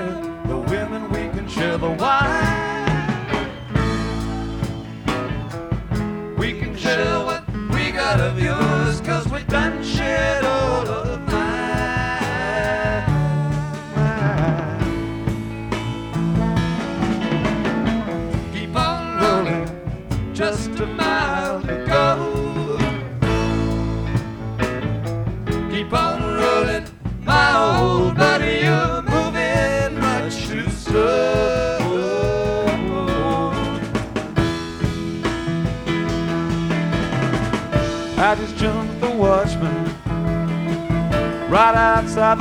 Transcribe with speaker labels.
Speaker 1: the women, we can share the wine. We can share what we got of yours, 'cause we done shared all of mine. Keep on rolling, just a mile to go. Keep on rolling, my old buddy, you're moving much too slow. I just jumped the watchman right outside